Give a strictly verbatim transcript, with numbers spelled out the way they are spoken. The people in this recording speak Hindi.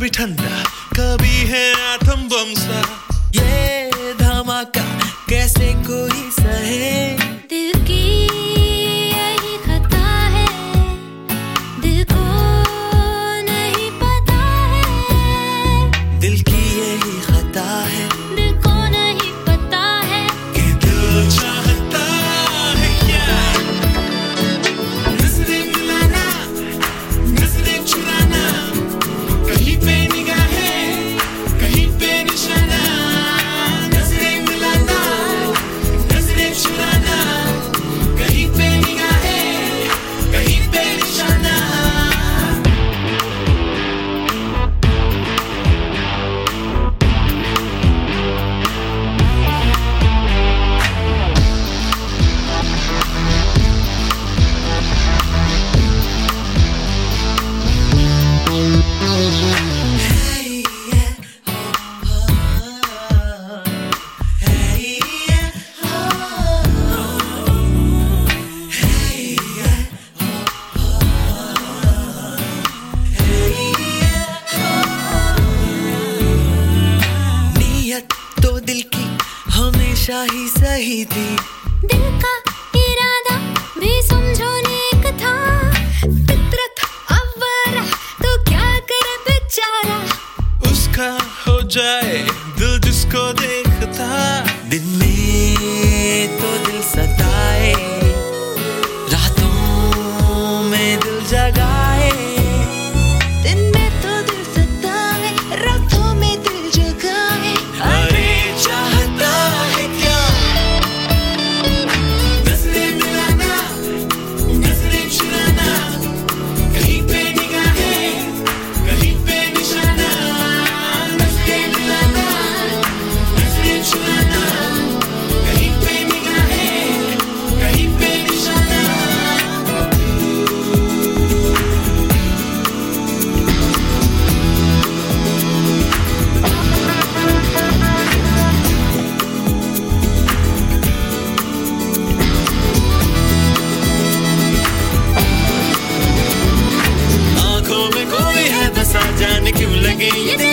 ठंडा, कभी है आतम बम सा। ये धमाका कैसे कोई सहे, दिल की यही खता है, दिल को नहीं पता है। दिल की यही खता है, दिल को नहीं पता है कि दिल चाहता है क्या। नजरें मिलाना, नजरें चुराना, कहीं पे निगाहें, कहीं पे निशाना। नजरें मिलाना, नजरें चुराना, कहीं पे निगाहें, कहीं पे निशाना। नीयत तो दिल की हमेशा ही सही थी, दिल का इरादा भी समझो नेक था। फितरत अव्वरा तो क्या करे बेचारा, उसका हो जाए दिल जिसको देखता। दिन में तो दिल सताए, रातों में दिल जगाए। दिन में तो दिल सताए, रातों में दिल जगाए। अरे चाहता है क्या। नजरें मिलाना, नजरें चुराना, कहीं पे निगाहें, कहीं पे निशाना। नजरें मिलाना, नजरें चुराना, कहीं पे निगाहें, कहीं पे निशाना। आँखों में कोई है बसा, जाने क्यों लगे ये